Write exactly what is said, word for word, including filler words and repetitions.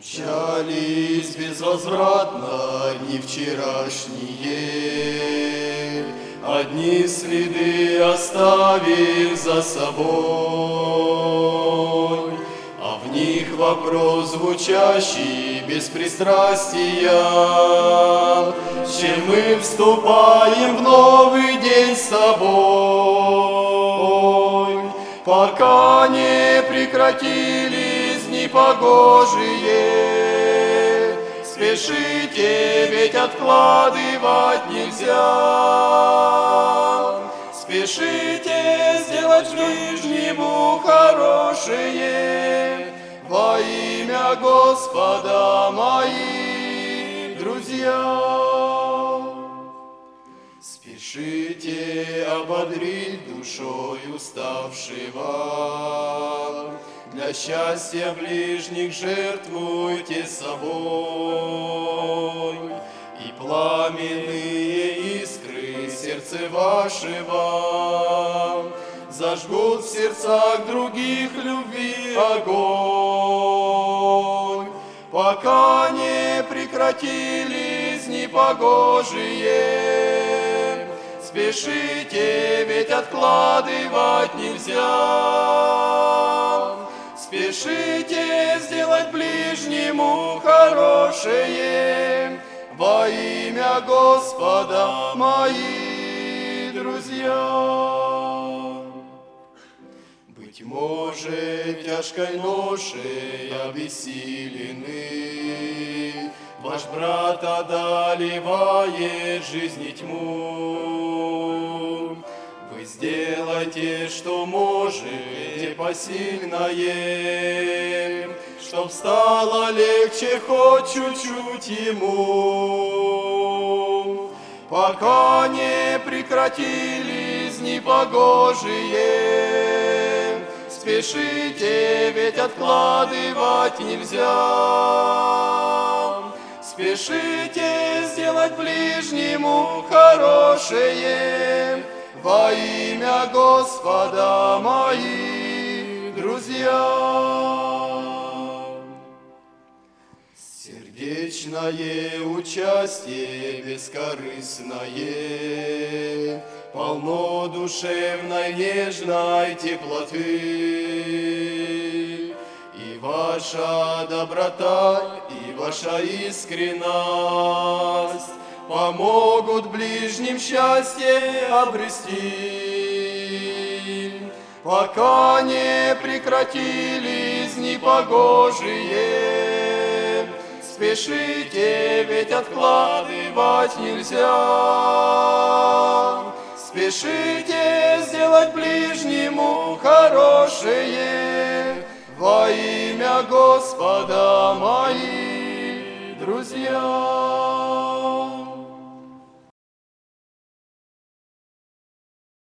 Умчались безвозвратно дни вчерашние, одни следы оставив за собой, а в них вопрос звучащий без пристрастия: с чем мы вступаем в новый день с тобой, пока не прекратились дни погожие. Спешите, ведь откладывать нельзя. Спешите сделать ближнему хорошее во имя Господа, мои друзья. Спешите ободрить душой уставшего, для счастья ближних жертвуйте собой, и пламенные искры сердца вашего зажгут в сердцах других любви огонь, пока не прекратились дни погожие. Спешите, ведь откладывать нельзя. Спешите сделать ближнему хорошее во имя Господа, мои друзья. Быть может, тяжкой ношей обессилены, ваш брат одолевает жизни тьму. Вы сделайте, что можете посильное, чтоб стало легче хоть чуть-чуть ему, пока не прекратились дни погожие. Спешите, ведь откладывать нельзя. Спешите сделать ближнему хорошее во имя Господа, мои друзья. Сердечное участие бескорыстное полно душевной нежной теплоты, и ваша доброта, и ваша искренность помогут ближним счастье обрести, пока не прекратились дни погожие. Спешите, ведь откладывать нельзя. Спешите сделать ближнему хорошее во имя Господа, мои друзья.